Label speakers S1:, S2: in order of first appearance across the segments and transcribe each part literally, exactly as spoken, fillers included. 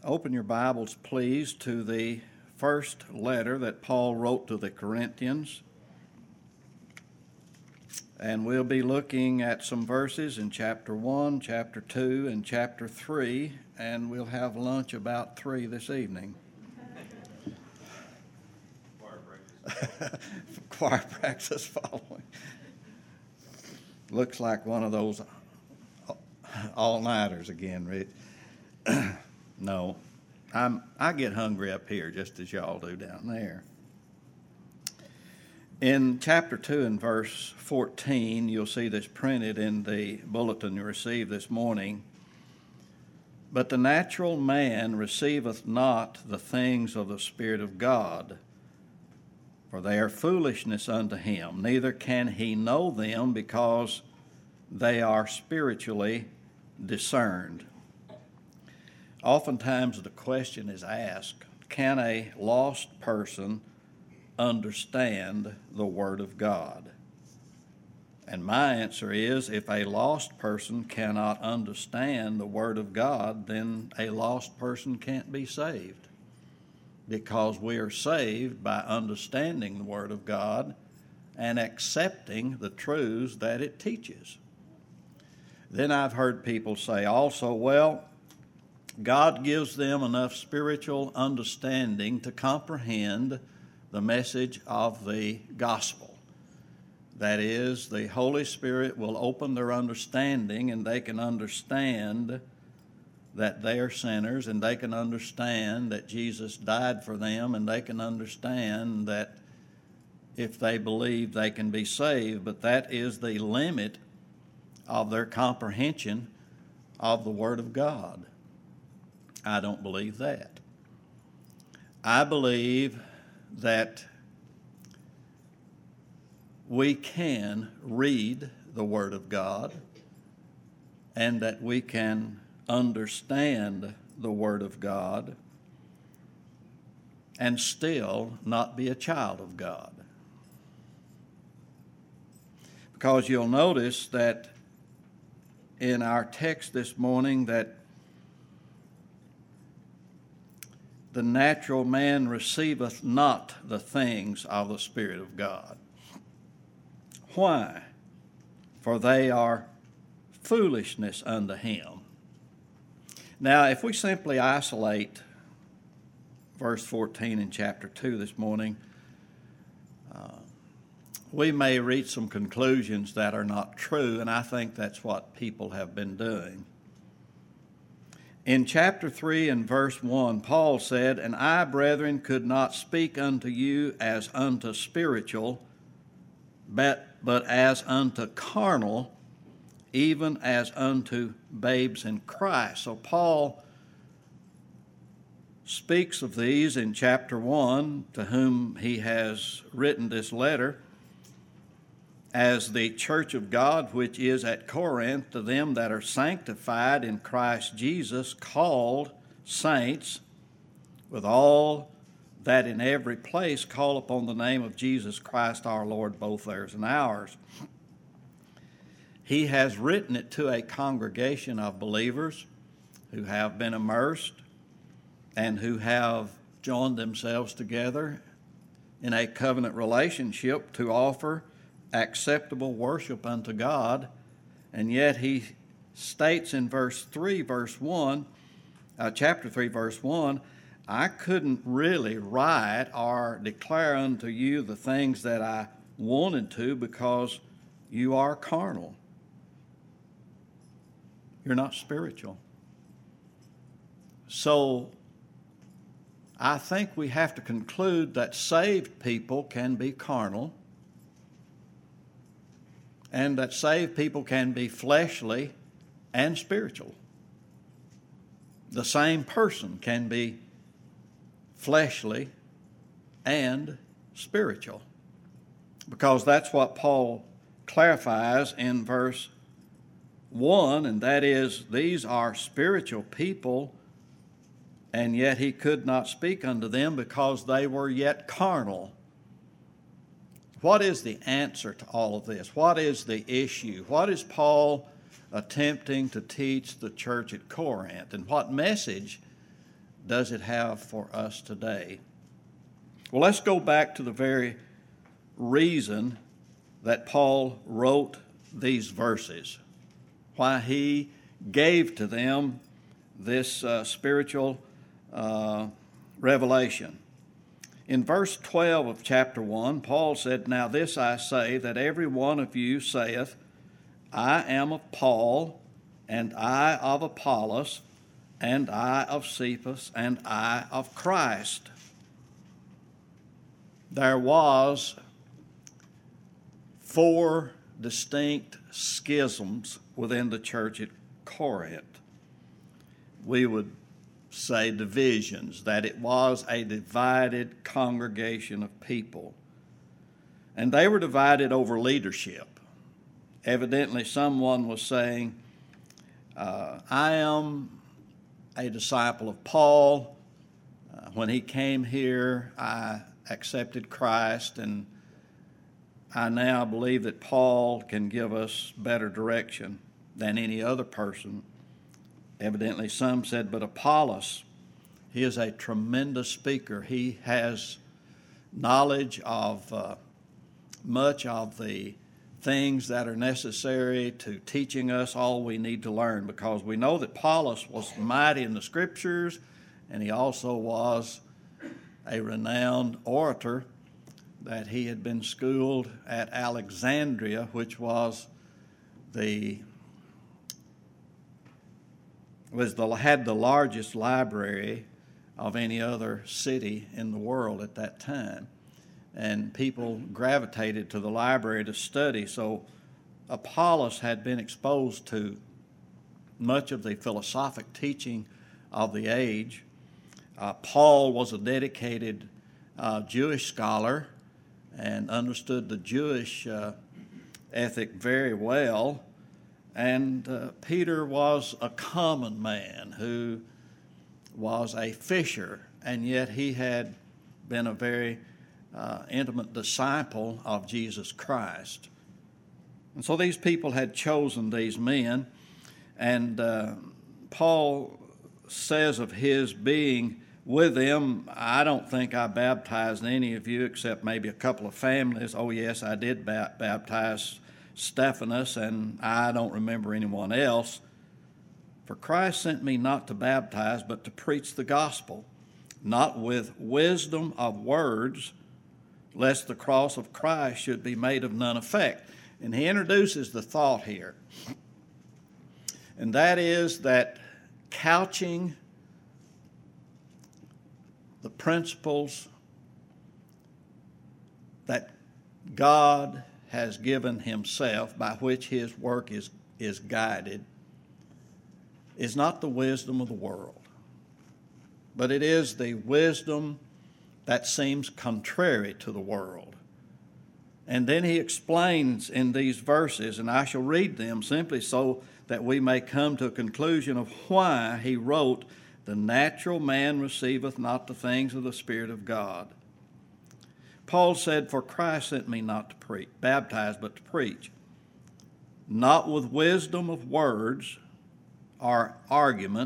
S1: Open your Bibles, please, to the first letter that Paul wrote to the Corinthians. And we'll be looking at some verses in chapter one, chapter two, and chapter three, and we'll have lunch about three this evening.
S2: Choir practice.
S1: Choir practice following. Looks like one of those all-nighters again, Rich. No, I'm, I get hungry up here just as y'all do down there. In chapter two and verse fourteen, you'll see this printed in the bulletin you received this morning. But the natural man receiveth not the things of the Spirit of God, for they are foolishness unto him, neither can he know them because they are spiritually discerned. Oftentimes the question is asked, can a lost person understand the Word of God? And my answer is, if a lost person cannot understand the Word of God, then a lost person can't be saved. Because we are saved by understanding the Word of God and accepting the truths that it teaches. Then I've heard people say also, well, God gives them enough spiritual understanding to comprehend the message of the gospel. That is, the Holy Spirit will open their understanding and they can understand that they are sinners, and they can understand that Jesus died for them, and they can understand that if they believe they can be saved. But that is the limit of their comprehension of the Word of God. I don't believe that. I believe that we can read the Word of God and that we can understand the Word of God and still not be a child of God. Because you'll notice that in our text this morning that the natural man receiveth not the things of the Spirit of God. Why? For they are foolishness unto him. Now, if we simply isolate verse fourteen in chapter two this morning, uh, we may reach some conclusions that are not true, and I think that's what people have been doing. In chapter three and verse one, Paul said, And I, brethren, could not speak unto you as unto spiritual, but, but as unto carnal, even as unto babes in Christ. So Paul speaks of these in chapter one, to whom he has written this letter, as the church of God which is at Corinth, to them that are sanctified in Christ Jesus, called saints, with all that in every place call upon the name of Jesus Christ our Lord, both theirs and ours. He has written it to a congregation of believers who have been immersed and who have joined themselves together in a covenant relationship to offer acceptable worship unto God. And yet he states in verse three, verse one, uh, chapter three, verse one, I couldn't really write or declare unto you the things that I wanted to because you are carnal. You're not spiritual. So I think we have to conclude that saved people can be carnal, and that saved people can be fleshly and spiritual. The same person can be fleshly and spiritual, because that's what Paul clarifies in verse one, and that is, these are spiritual people, and yet he could not speak unto them because they were yet carnal. What is the answer to all of this? What is the issue? What is Paul attempting to teach the church at Corinth? And what message does it have for us today? Well, let's go back to the very reason that Paul wrote these verses, why he gave to them this uh, spiritual uh, revelation. In verse twelve of chapter one, Paul said, "Now this I say, that every one of you saith, I am of Paul, and I of Apollos, and I of Cephas, and I of Christ." There was four distinct schisms within the church at Corinth. We would say divisions, that it was a divided congregation of people. And they were divided over leadership. Evidently, someone was saying, uh, I am a disciple of Paul. Uh, when he came here, I accepted Christ, and I now believe that Paul can give us better direction than any other person. Evidently, some said, but Apollos, he is a tremendous speaker. He has knowledge of uh, much of the things that are necessary to teaching us all we need to learn, because we know that Apollos was mighty in the Scriptures, and he also was a renowned orator, that he had been schooled at Alexandria, which was the was the had the largest library of any other city in the world at that time. And people gravitated to the library to study. So Apollos had been exposed to much of the philosophic teaching of the age. Uh, Paul was a dedicated uh, Jewish scholar and understood the Jewish uh, ethic very well. And uh, Peter was a common man who was a fisher, and yet he had been a very uh, intimate disciple of Jesus Christ. And so these people had chosen these men, and uh, Paul says of his being with them, I don't think I baptized any of you except maybe a couple of families. Oh, yes, I did ba- baptize Stephanus, and I don't remember anyone else. For Christ sent me not to baptize, but to preach the gospel, not with wisdom of words, lest the cross of Christ should be made of none effect. And he introduces the thought here, and that is that couching the principles that God has given himself, by which his work is, is guided, is not the wisdom of the world, but it is the wisdom that seems contrary to the world. And then he explains in these verses, and I shall read them simply so that we may come to a conclusion of why he wrote, "The natural man receiveth not the things of the Spirit of God." Paul said, "For Christ sent me not to preach, baptize, but to preach, not with wisdom of words or argument,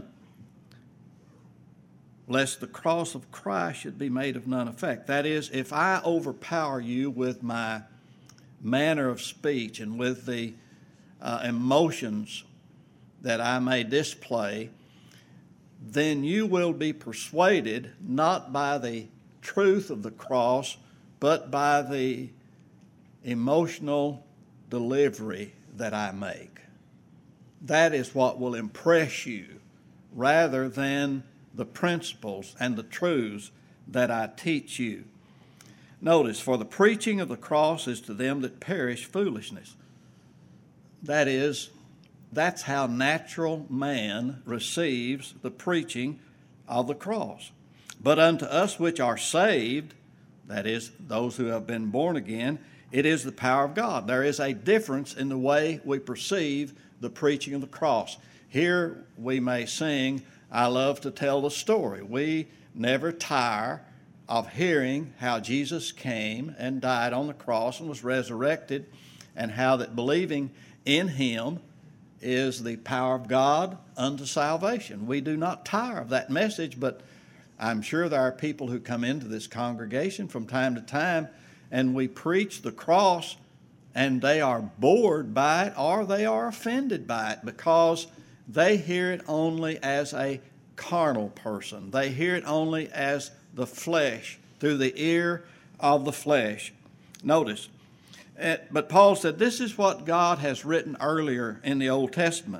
S1: lest the cross of Christ should be made of none effect." That is, if I overpower you with my manner of speech and with the uh, emotions that I may display, then you will be persuaded not by the truth of the cross, but by the emotional delivery that I make. That is what will impress you, rather than the principles and the truths that I teach you. Notice, for the preaching of the cross is to them that perish foolishness. That is, that's how natural man receives the preaching of the cross. But unto us which are saved, that is, those who have been born again, it is the power of God. There is a difference in the way we perceive the preaching of the cross. Here we may sing, "I love to tell the story." We never tire of hearing how Jesus came and died on the cross and was resurrected, and how that believing in him is the power of God unto salvation. We do not tire of that message, but I'm sure there are people who come into this congregation from time to time and we preach the cross and they are bored by it or they are offended by it because they hear it only as a carnal person. They hear it only as the flesh, through the ear of the flesh. Notice, but Paul said this is what God has written earlier in the Old Testament.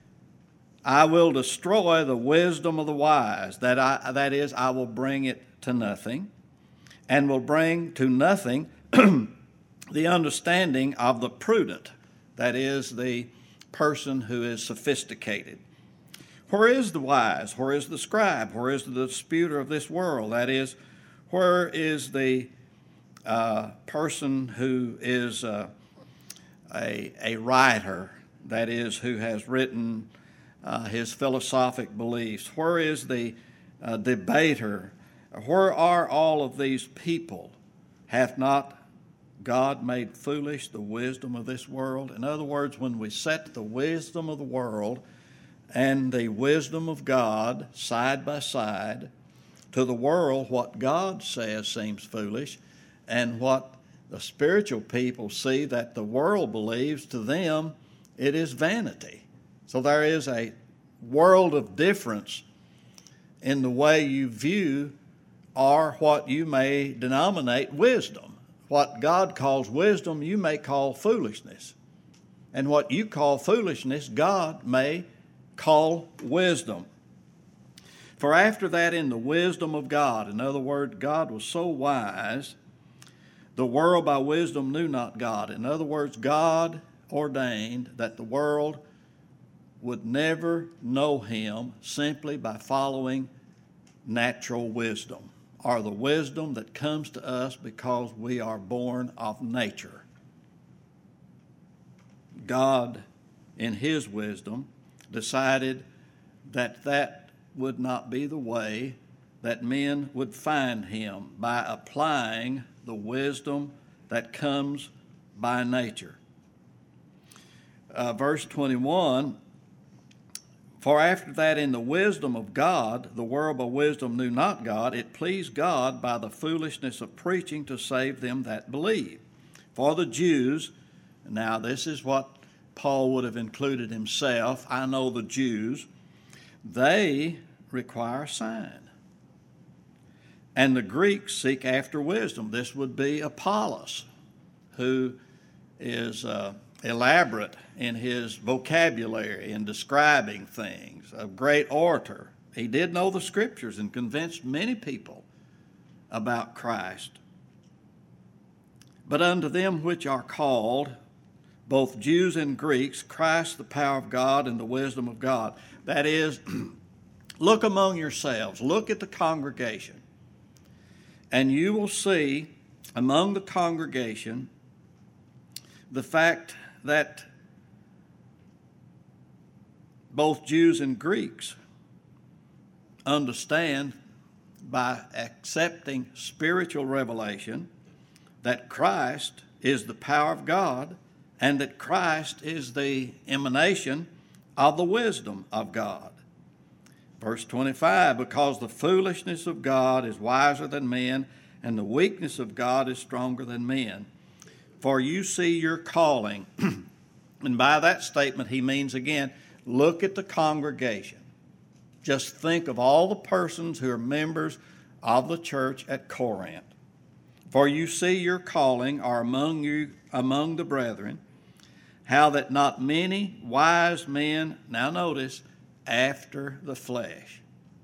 S1: I will destroy the wisdom of the wise, that I, that is, I will bring it to nothing, and will bring to nothing the understanding of the prudent, that is, the person who is sophisticated. Where is the wise? Where is the scribe? Where is the disputer of this world? That is, where is the uh, person who is uh, a, a writer, that is, who has written Uh, his philosophic beliefs? Where is the uh, debater? Where are all of these people? Hath not God made foolish the wisdom of this world? In other words, when we set the wisdom of the world and the wisdom of God side by side, to the world what God says seems foolish, and what the spiritual people see that the world believes, to them it is vanity. So there is a world of difference in the way you view or what you may denominate wisdom. What God calls wisdom, you may call foolishness. And what you call foolishness, God may call wisdom. For after that, in the wisdom of God, in other words, God was so wise, the world by wisdom knew not God. In other words, God ordained that the world would never know him simply by following natural wisdom, or the wisdom that comes to us because we are born of nature. God, in his wisdom, decided that that would not be the way that men would find him, by applying the wisdom that comes by nature. Uh, verse twenty-one, for after that, in the wisdom of God, the world by wisdom knew not God, it pleased God by the foolishness of preaching to save them that believe. For the Jews, now this is what Paul would have included himself, I know the Jews, they require a sign. And the Greeks seek after wisdom. This would be Apollos, who is uh, elaborate in his vocabulary in describing things, a great orator. He did know the scriptures and convinced many people about Christ. But unto them which are called, both Jews and Greeks, Christ the power of God and the wisdom of God. That is, look among yourselves, look at the congregation, and you will see among the congregation the fact that both Jews and Greeks understand by accepting spiritual revelation that Christ is the power of God and that Christ is the emanation of the wisdom of God. Verse twenty-five, because the foolishness of God is wiser than men, and the weakness of God is stronger than men. For you see your calling. And by that statement, he means, again, look at the congregation. Just think of all the persons who are members of the church at Corinth. For you see your calling are among you, among the brethren, how that not many wise men, now notice, after the flesh.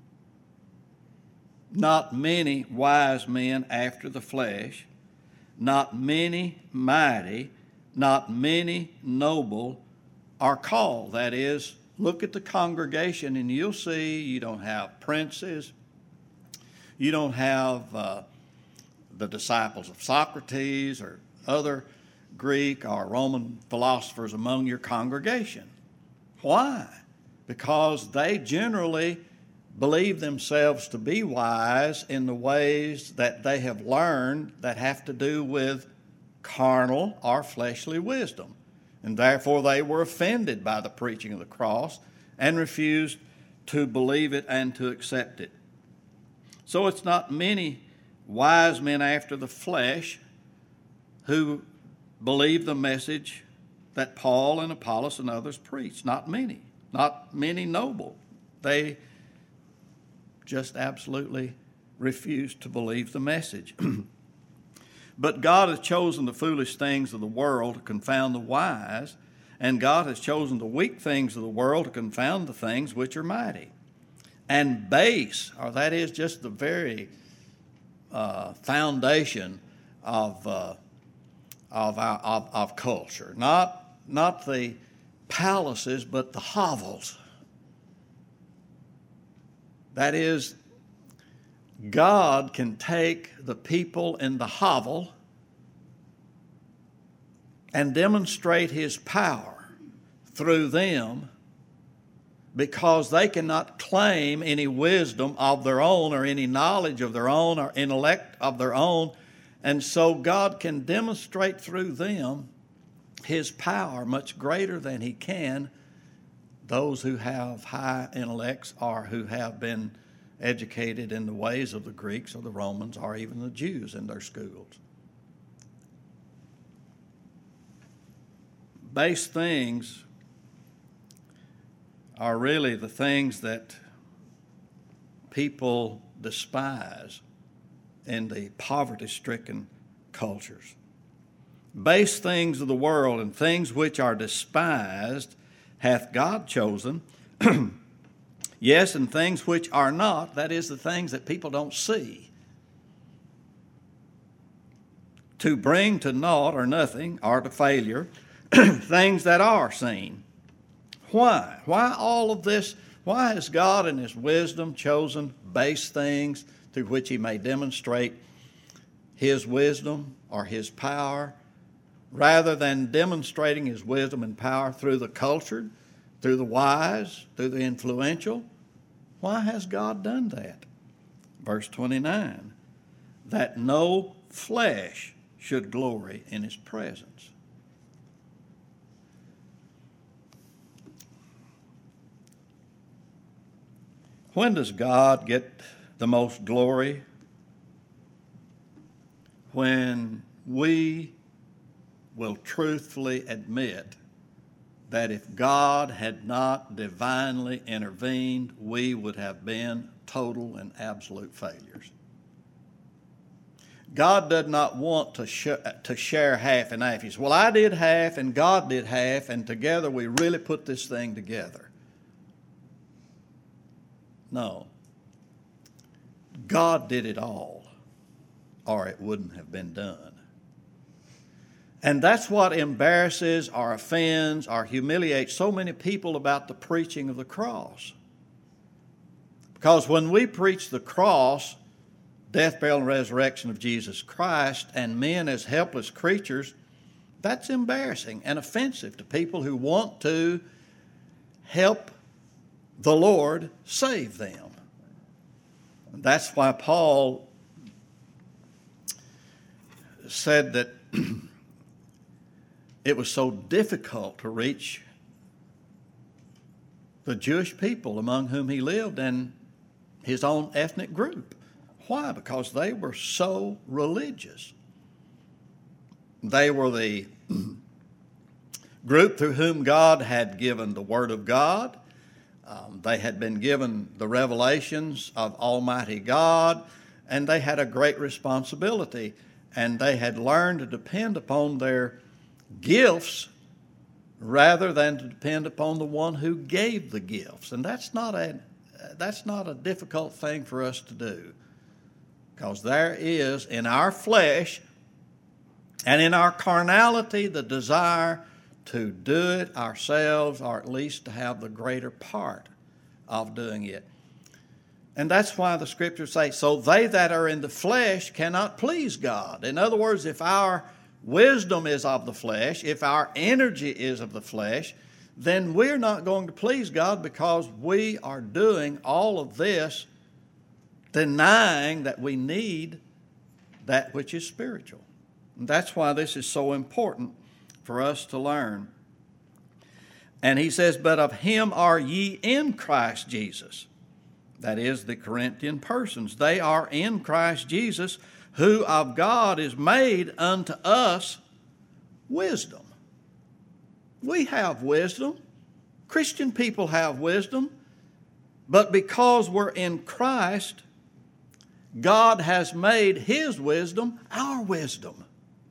S1: Not many wise men after the flesh, not many mighty, not many noble are called. That is, look at the congregation and you'll see you don't have princes, you don't have uh, the disciples of Socrates or other Greek or Roman philosophers among your congregation. Why? Because they generally believe themselves to be wise in the ways that they have learned that have to do with carnal or fleshly wisdom. And therefore they were offended by the preaching of the cross and refused to believe it and to accept it. So it's not many wise men after the flesh who believe the message that Paul and Apollos and others preach. Not many. Not many noble. They just absolutely refuse to believe the message. But God has chosen the foolish things of the world to confound the wise, and God has chosen the weak things of the world to confound the things which are mighty. And base, or that is just the very uh, foundation of uh, of, our, of of culture, not not the palaces, but the hovels. That is, God can take the people in the hovel and demonstrate His power through them, because they cannot claim any wisdom of their own or any knowledge of their own or intellect of their own. And so God can demonstrate through them His power much greater than He can those who have high intellects or who have been educated in the ways of the Greeks or the Romans or even the Jews in their schools. Base things are really the things that people despise in the poverty-stricken cultures. Base things of the world and things which are despised hath God chosen, yes, and things which are not, that is, the things that people don't see, to bring to naught or nothing or to failure things that are seen. Why? Why all of this? Why has God in His wisdom chosen base things through which He may demonstrate His wisdom or His power, rather than demonstrating His wisdom and power through the cultured, through the wise, through the influential? Why has God done that? Verse twenty-nine, that no flesh should glory in His presence. When does God get the most glory? When we will truthfully admit that if God had not divinely intervened, we would have been total and absolute failures. God did not want to, sh- to share half and half. He said, well, I did half and God did half, and together we really put this thing together. No. God did it all, or it wouldn't have been done. And that's what embarrasses or offends or humiliates so many people about the preaching of the cross. Because when we preach the cross, death, burial, and resurrection of Jesus Christ, and men as helpless creatures, that's embarrassing and offensive to people who want to help the Lord save them. That's why Paul said that it was so difficult to reach the Jewish people among whom he lived and his own ethnic group. Why? Because they were so religious. They were the group through whom God had given the Word of God. Um, they had been given the revelations of Almighty God, and they had a great responsibility. And they had learned to depend upon their gifts rather than to depend upon the one who gave the gifts. And that's not a that's not a difficult thing for us to do, because there is in our flesh and in our carnality the desire to do it ourselves, or at least to have the greater part of doing it. And that's why the scriptures say, so they that are in the flesh cannot please God. In other words, if our wisdom is of the flesh, if our energy is of the flesh, then we're not going to please God, because we are doing all of this denying that we need that which is spiritual. And that's why this is so important for us to learn. And he says, but of him are ye in Christ Jesus. That is, the Corinthian persons. They are in Christ Jesus, who of God is made unto us wisdom. We have wisdom. Christian people have wisdom. But because we're in Christ, God has made His wisdom our wisdom.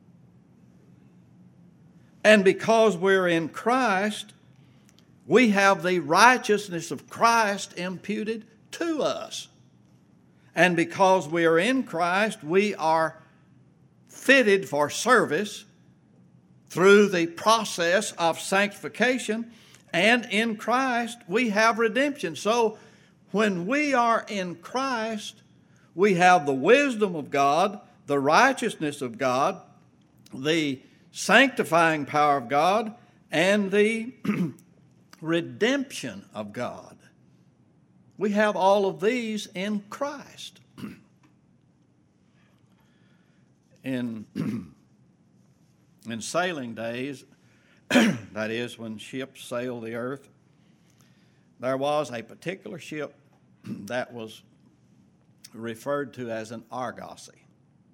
S1: And because we're in Christ, we have the righteousness of Christ imputed to us. And because we are in Christ, we are fitted for service through the process of sanctification. And in Christ, we have redemption. So when we are in Christ, we have the wisdom of God, the righteousness of God, the sanctifying power of God, and the redemption of God. We have all of these in Christ. In, in sailing days, that is, when ships sail the earth, there was a particular ship that was referred to as an argosy.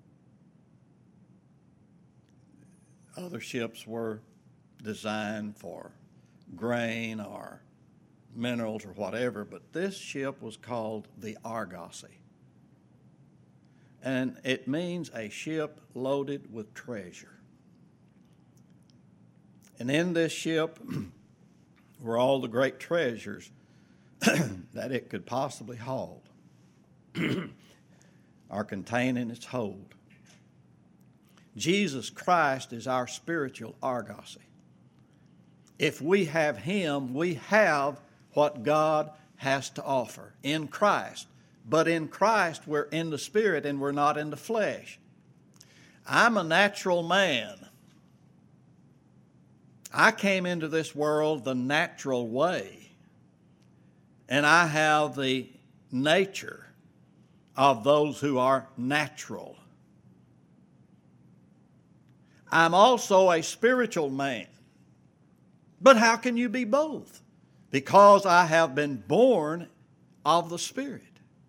S1: Other ships were designed for grain or minerals or whatever, but this ship was called the argosy. And it means a ship loaded with treasure. And in this ship were all the great treasures that it could possibly hold or contain in its hold. Jesus Christ is our spiritual argosy. If we have Him, we have what God has to offer in Christ. But in Christ, we're in the Spirit and we're not in the flesh. I'm a natural man. I came into this world the natural way, and I have the nature of those who are natural. I'm also a spiritual man. But how can you be both? Because I have been born of the Spirit.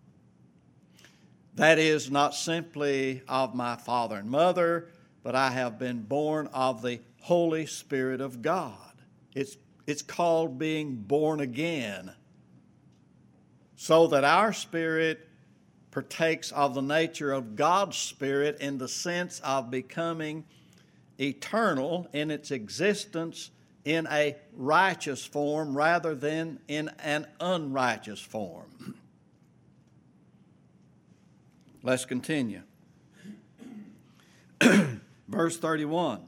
S1: That is, not simply of my father and mother, but I have been born of the Holy Spirit of God. It's, it's called being born again. So that our spirit partakes of the nature of God's Spirit in the sense of becoming eternal in its existence in a righteous form rather than in an unrighteous form. Let's continue. Verse thirty-one.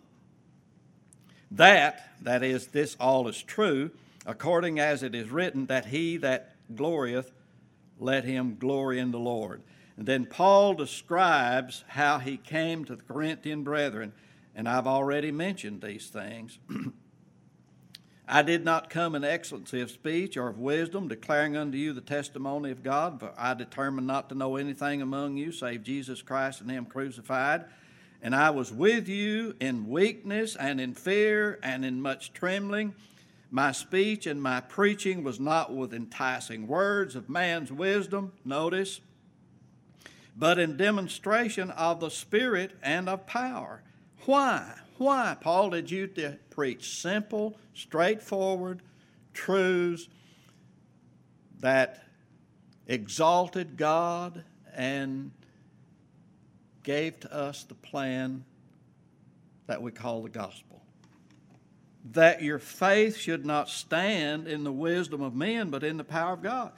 S1: That, that is, this all is true, according as it is written, that he that glorieth, let him glory in the Lord. And then Paul describes how he came to the Corinthian brethren, and I've already mentioned these things. I did not come in excellency of speech or of wisdom, declaring unto you the testimony of God, for I determined not to know anything among you save Jesus Christ and Him crucified. And I was with you in weakness and in fear and in much trembling. My speech and my preaching was not with enticing words of man's wisdom, notice, but in demonstration of the Spirit and of power. Why? Why, Paul, did you to preach simple, straightforward truths that exalted God and gave to us the plan that we call the gospel? That your faith should not stand in the wisdom of men, but in the power of God.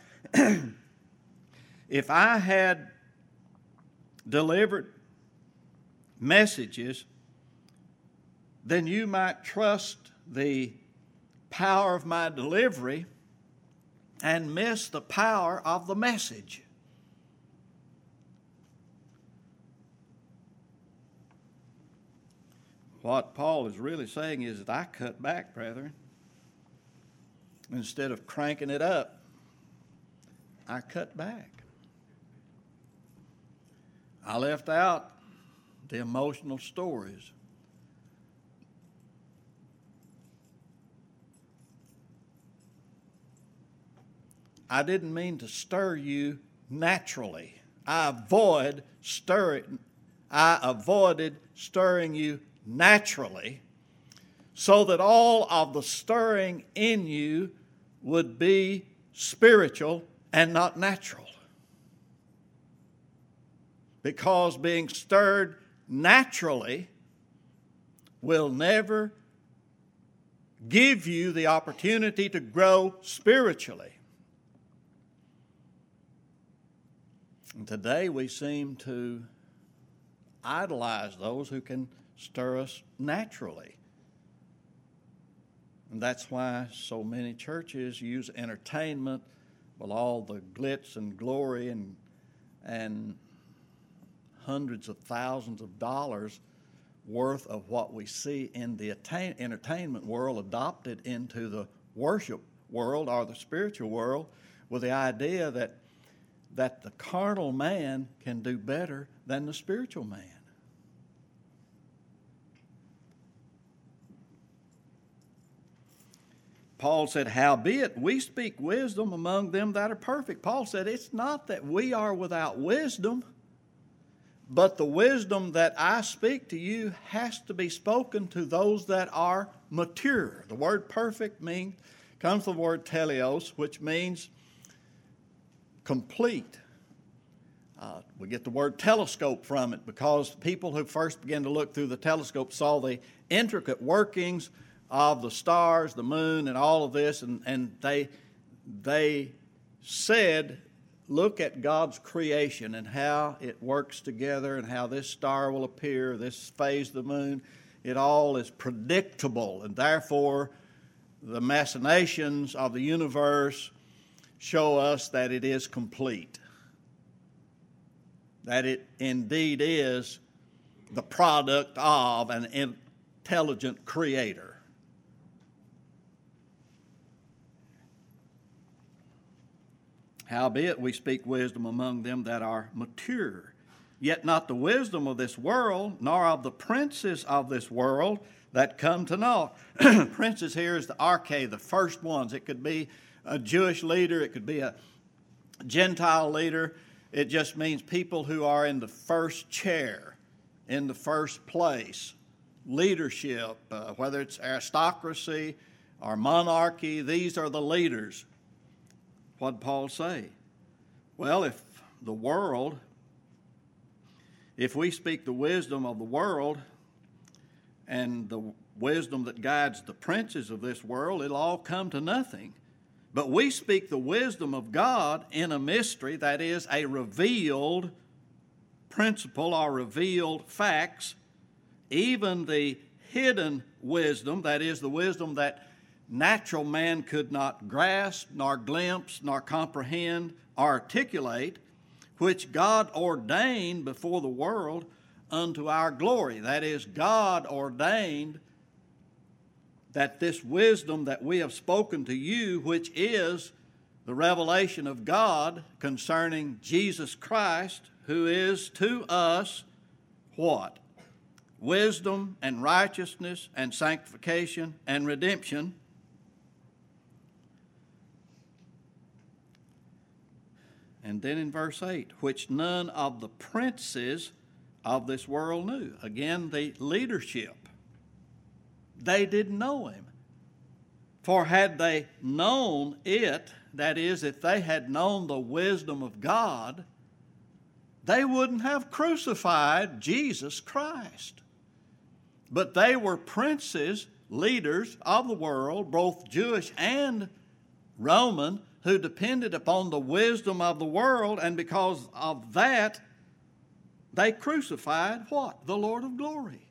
S1: If I had delivered messages, then you might trust the power of my delivery and miss the power of the message. What Paul is really saying is that I cut back, brethren. Instead of cranking it up, I cut back. I left out the emotional stories. I didn't mean to stir you naturally. I avoid stirring, I avoided stirring you naturally, so that all of the stirring in you would be spiritual and not natural. Because being stirred naturally will never give you the opportunity to grow spiritually. And today we seem to idolize those who can stir us naturally. And that's why so many churches use entertainment with all the glitz and glory and, and hundreds of thousands of dollars worth of what we see in the attain- entertainment world adopted into the worship world or the spiritual world, with the idea that that the carnal man can do better than the spiritual man. Paul said, howbeit we speak wisdom among them that are perfect. Paul said, it's not that we are without wisdom, but the wisdom that I speak to you has to be spoken to those that are mature. The word perfect means, comes from the word teleos, which means complete. Uh, we get the word telescope from it because people who first began to look through the telescope saw the intricate workings of the stars, the moon, and all of this, and, and they, they said, look at God's creation and how it works together and how this star will appear, this phase of the moon. It all is predictable, and therefore the machinations of the universe show us that it is complete, that it indeed is the product of an intelligent creator. Howbeit we speak wisdom among them that are mature, yet not the wisdom of this world, nor of the princes of this world that come to naught. Princes here is the arche, the first ones. It could be a Jewish leader, it could be a Gentile leader. It just means people who are in the first chair, in the first place. Leadership, uh, whether it's aristocracy or monarchy, these are the leaders. What did Paul say? Well, if the world, if we speak the wisdom of the world and the wisdom that guides the princes of this world, it'll all come to nothing. But we speak the wisdom of God in a mystery, that is, a revealed principle or revealed facts, even the hidden wisdom, that is, the wisdom that natural man could not grasp, nor glimpse, nor comprehend, or articulate, which God ordained before the world unto our glory. That is, God ordained that this wisdom that we have spoken to you, which is the revelation of God concerning Jesus Christ, who is to us what? Wisdom and righteousness and sanctification and redemption. And then in verse eight, which none of the princes of this world knew. Again, the leadership. They didn't know him. For had they known it, that is, if they had known the wisdom of God, they wouldn't have crucified Jesus Christ. But they were princes, leaders of the world, both Jewish and Roman, who depended upon the wisdom of the world, and because of that, they crucified what? The Lord of glory.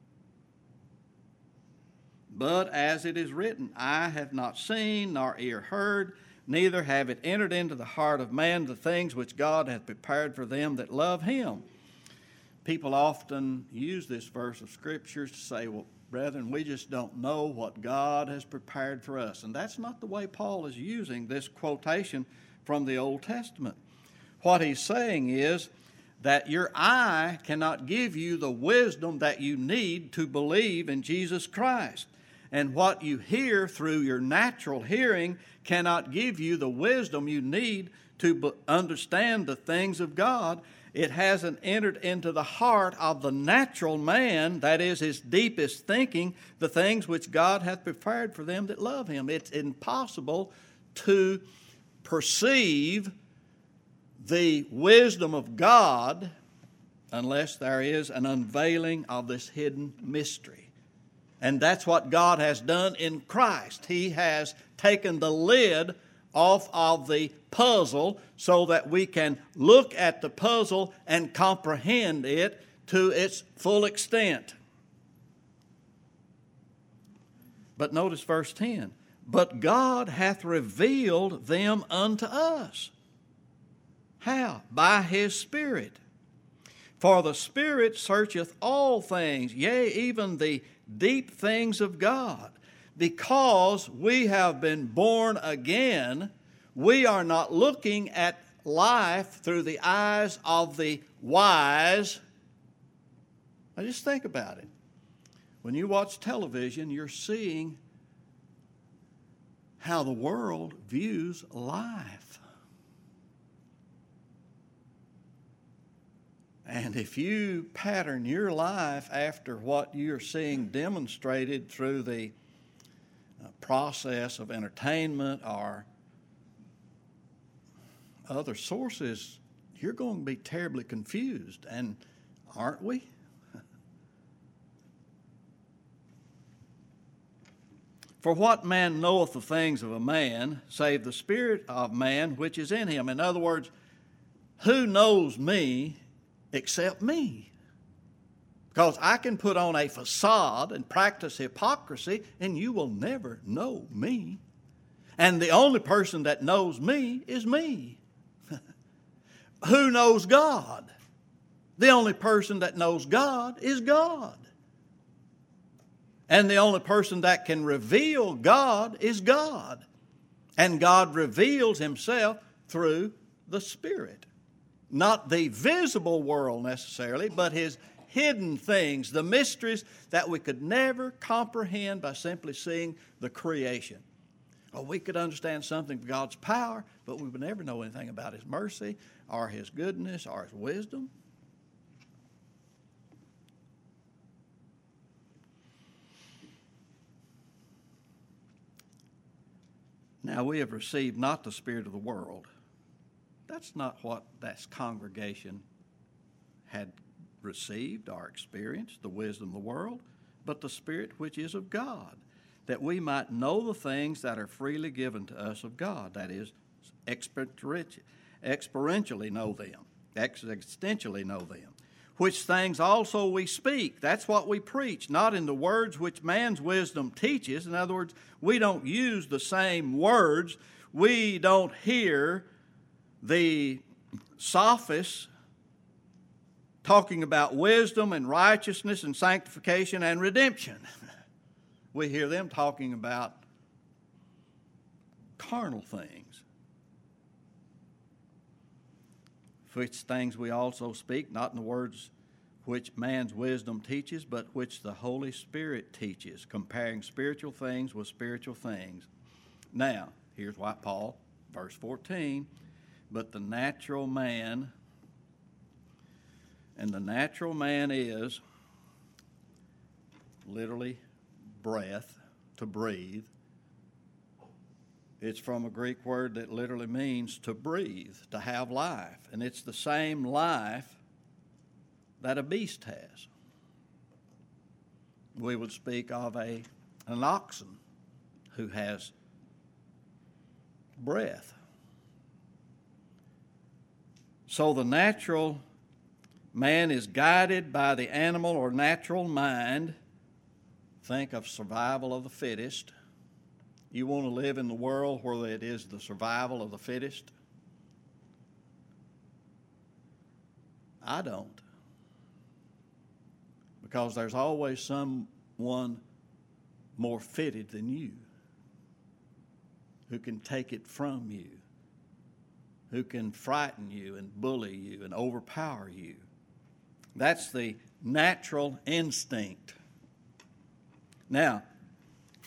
S1: But as it is written, eye have not seen, nor ear heard, neither have it entered into the heart of man the things which God hath prepared for them that love him. People often use this verse of Scripture to say, well, brethren, we just don't know what God has prepared for us. And that's not the way Paul is using this quotation from the Old Testament. What he's saying is that your eye cannot give you the wisdom that you need to believe in Jesus Christ. And what you hear through your natural hearing cannot give you the wisdom you need to understand the things of God. It hasn't entered into the heart of the natural man, that is his deepest thinking, the things which God hath prepared for them that love him. It's impossible to perceive the wisdom of God unless there is an unveiling of this hidden mystery. And that's what God has done in Christ. He has taken the lid off of the puzzle so that we can look at the puzzle and comprehend it to its full extent. But notice verse ten. But God hath revealed them unto us. How? By His Spirit. For the Spirit searcheth all things, yea, even the deep things of God. Because we have been born again, we are not looking at life through the eyes of the wise. Now just think about it. When you watch television, you're seeing how the world views life. And if you pattern your life after what you're seeing demonstrated through the process of entertainment or other sources, you're going to be terribly confused. And aren't we? For what man knoweth the things of a man, save the spirit of man which is in him? In other words, who knows me except me? Because I can put on a facade and practice hypocrisy, and you will never know me. And the only person that knows me is me. Who knows God? The only person that knows God is God. And the only person that can reveal God is God. And God reveals Himself through the Spirit. Not the visible world necessarily, but His hidden things, the mysteries that we could never comprehend by simply seeing the creation. Oh, we could understand something of God's power, but we would never know anything about His mercy or His goodness or His wisdom. Now we have received not the spirit of the world. That's not what that congregation had received or experienced, the wisdom of the world, but the Spirit which is of God, that we might know the things that are freely given to us of God. That is, experientially know them, existentially know them. Which things also we speak. That's what we preach, not in the words which man's wisdom teaches. In other words, we don't use the same words. We don't hear the sophists talking about wisdom and righteousness and sanctification and redemption. We hear them talking about carnal things. Which things we also speak, not in the words which man's wisdom teaches, but which the Holy Spirit teaches, comparing spiritual things with spiritual things. Now, here's what Paul, verse fourteen, but the natural man, and the natural man is literally breath, to breathe. It's from a Greek word that literally means to breathe, to have life. And it's the same life that a beast has. We would speak of a, an oxen who has breath. So the natural man is guided by the animal or natural mind. Think of survival of the fittest. You want to live in the world where it is the survival of the fittest? I don't. Because there's always someone more fitted than you who can take it from you, who can frighten you and bully you and overpower you. That's the natural instinct. Now,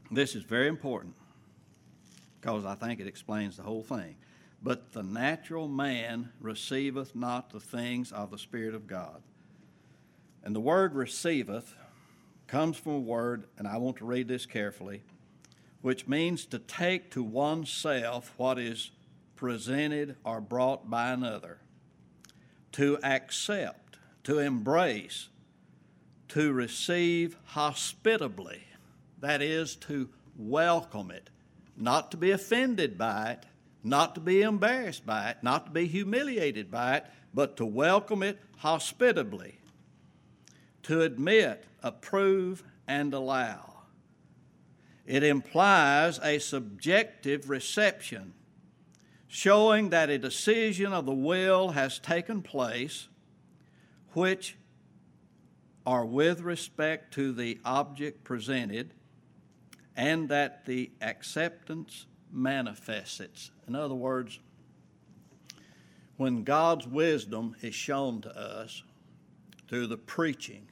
S1: This is very important because I think it explains the whole thing. But the natural man receiveth not the things of the Spirit of God. And the word receiveth comes from a word, and I want to read this carefully, which means to take to oneself what is presented or brought by another, to accept, to embrace, to receive hospitably, that is, to welcome it, not to be offended by it, not to be embarrassed by it, not to be humiliated by it, but to welcome it hospitably, to admit, approve, and allow. It implies a subjective reception, showing that a decision of the will has taken place, which are with respect to the object presented, and that the acceptance manifests it. In other words, when God's wisdom is shown to us through the preaching,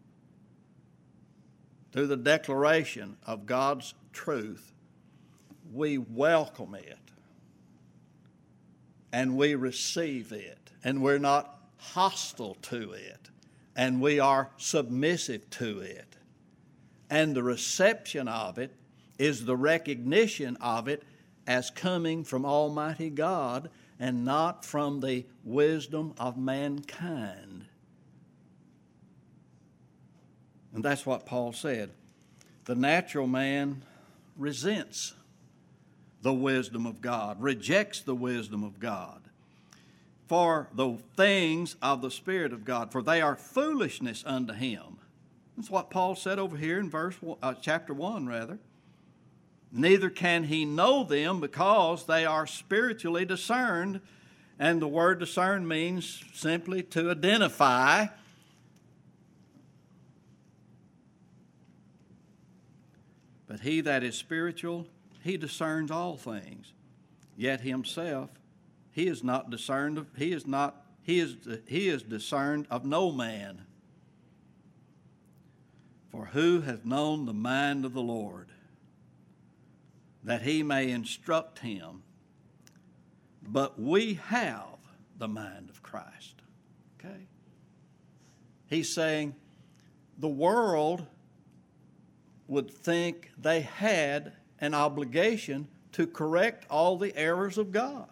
S1: through the declaration of God's truth, we welcome it and we receive it, and we're not hostile to it, and we are submissive to it. And the reception of it is the recognition of it as coming from Almighty God and not from the wisdom of mankind. And that's what Paul said. The natural man resents the wisdom of God, rejects the wisdom of God for the things of the Spirit of God, for they are foolishness unto him. That's what Paul said over here in verse uh, chapter one, rather. Neither can he know them because they are spiritually discerned. And the word discern means simply to identify. But he that is spiritual, he discerns all things. Yet himself, he is not discerned of, he is not, he is, he is discerned of no man. For who hath known the mind of the Lord, that he may instruct him? But we have the mind of Christ. Okay? He's saying the world would think they had an obligation to correct all the errors of God.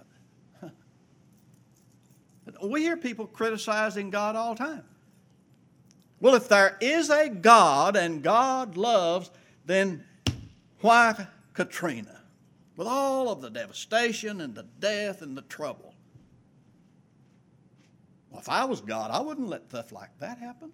S1: We hear people criticizing God all the time. Well, if there is a God and God loves, then why Katrina? With all of the devastation and the death and the trouble. Well, if I was God, I wouldn't let stuff like that happen.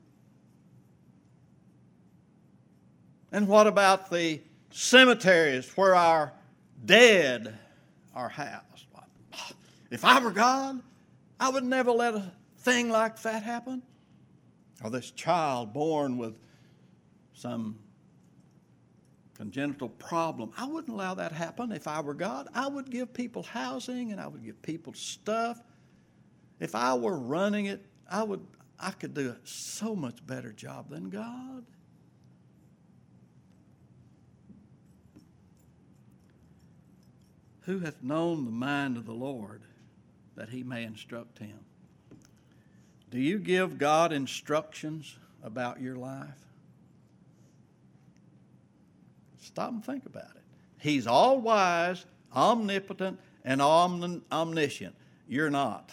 S1: And what about the cemeteries where our dead are housed? If I were God, I would never let a thing like that happen. Or this child born with some congenital problem. I wouldn't allow that to happen if I were God. I would give people housing and I would give people stuff. If I were running it, I would I could do a so much better job than God. Who hath known the mind of the Lord, that he may instruct him? Do you give God instructions about your life? Stop and think about it. He's all wise, omnipotent, and omniscient. You're not.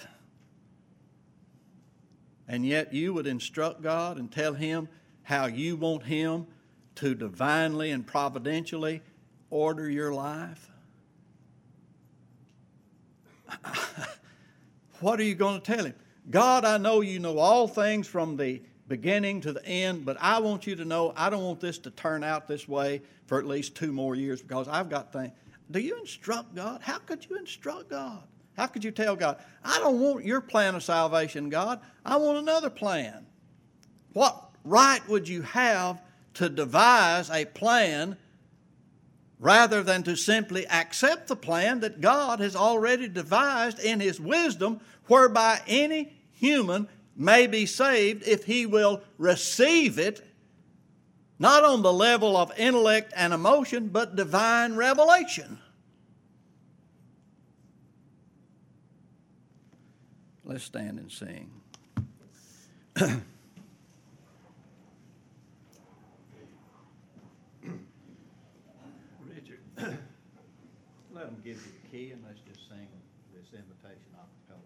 S1: And yet you would instruct God and tell him how you want him to divinely and providentially order your life? What are you going to tell him? God, I know you know all things from the beginning to the end, but I want you to know I don't want this to turn out this way for at least two more years because I've got things. Do you instruct God? How could you instruct God? How could you tell God, I don't want your plan of salvation, God. I want another plan. What right would you have to devise a plan rather than to simply accept the plan that God has already devised in his wisdom, whereby any human may be saved if he will receive it, Not on the level of intellect and emotion, but divine revelation. Let's stand and sing. Richard, let them give you the key and let's just sing this invitation a cappella,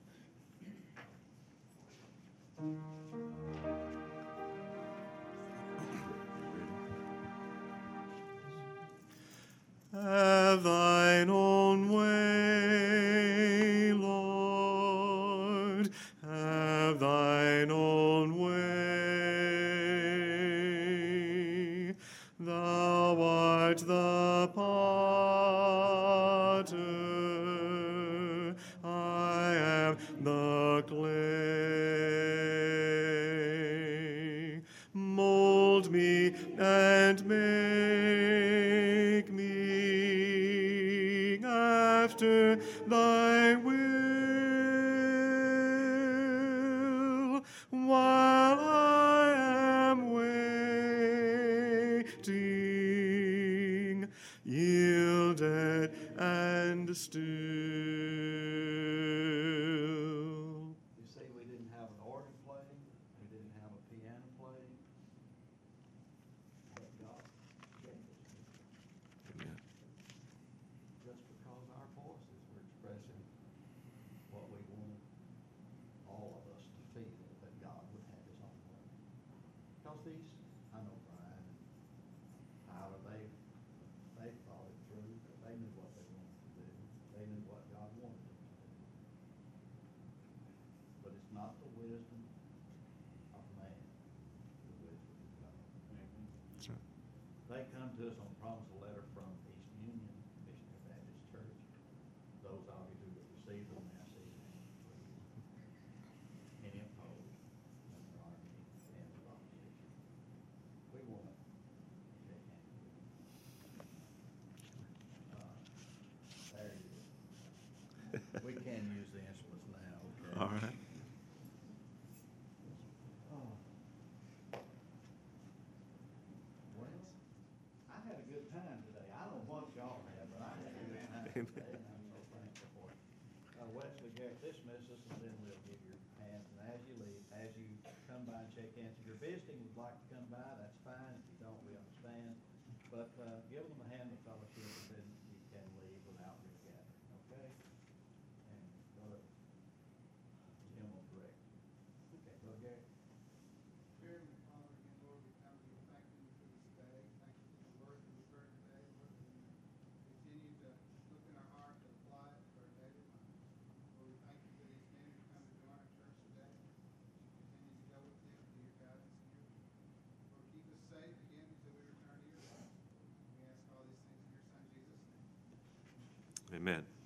S1: please.
S3: Have thine own way, Lord, have thine own way. Thou art the potter, I am the clay. Mold me and make me after thy will, while I am waiting, yielded and still.
S1: You see, we didn't have an organ playing, we didn't have a piano playing, but God gave us music.
S3: Amen.
S1: Just because our voices were expressing what we wanted all of us to feel, that God would have his own way. Because these, I know Brian and Tyler, they, they thought it through, they knew what they wanted to do, they knew what God wanted them to do. But it's not the wisdom of man, the wisdom of God.
S3: That's right.
S1: They come to us on promise a letter from East Union Missionary Baptist Church. Those of you who have received them now see them. Any opposed, and there aren't any hands of opposition. We want to shake hands with you. Uh, There you go. We can use the instruments now, okay?
S3: All right.
S1: Oh. Well, I had a good time today. I don't know what y'all had, but I had a good time today, and I'm so thankful for it. Uh, Wesley Garrett, dismiss us, and then we'll give your hands. And as you leave, as you come by and shake hands, if you're visiting, would like to come by, that's fine. If you don't, we understand. But, uh, give them a hand of fellowship, and then you can leave without regathering, okay? And Brother Jim will direct you. Okay, Brother Garrett?
S4: Dear Heavenly Father, again, Lord, we come to you thanking you for this day. Thank you for the word that we've heard today, Lord, and continue to look in our heart to apply it to our daily lives. Lord, we thank you for these men who come to join our church today. Continue to go with them, be your guidance and your lead. Lord, keep us safe again until we return to your house. We ask all these things in your Son, Jesus' name.
S3: Amen.